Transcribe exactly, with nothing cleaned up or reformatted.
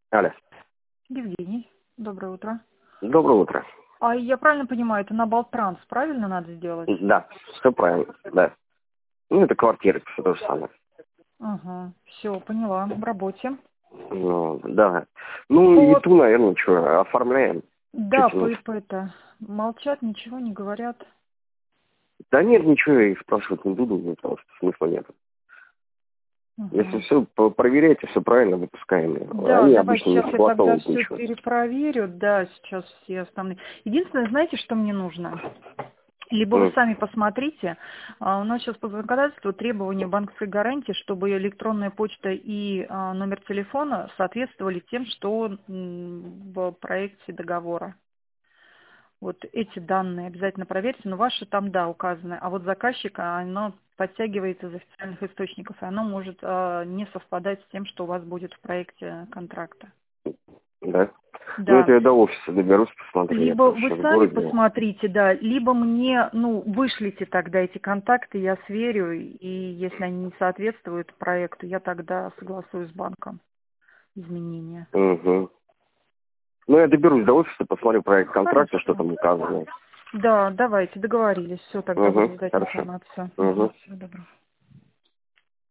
Алло. Евгений, доброе утро. Доброе утро. А я правильно понимаю, это на Балтранс, правильно надо сделать? Да, все правильно, да. Ну, это квартира, все то же самое. Ага, все, поняла, в работе. Ну, да. Ну, и По... ту, наверное, что, оформляем. Что Да, по тянуть? ИП-то молчат, ничего не говорят. Да нет, ничего, я их спрашивать не буду, потому что смысла нет. Если Ага. все проверяете, все правильно, выпускаем. Да, Они давай обычно не сейчас я тогда согласовывают все ничего. перепроверю. Да, сейчас все основные. Единственное, знаете, что мне нужно? Либо вы Ну, сами посмотрите, а, у нас сейчас по законодательству требования банковской гарантии, чтобы электронная почта и а, номер телефона соответствовали тем, что м, в проекте договора. Вот эти данные обязательно проверьте, но ваши там, да, указаны, а вот заказчика, оно подтягивается из официальных источников, и оно может а, не совпадать с тем, что у вас будет в проекте контракта. да. Ну, Да. это я до офиса доберусь, посмотрю, я Либо тоже вы сейчас в сами городе. посмотрите, да, либо мне, ну, вышлите тогда эти контакты, я сверю, и если они не соответствуют проекту, я тогда согласую с банком изменения. Угу. Ну, я доберусь до офиса, посмотрю проект контракта, что Хорошо. там указано. Да, давайте, договорились. Все, тогда буду Угу, ждать хорошо. информацию. Угу, Угу. всего доброго.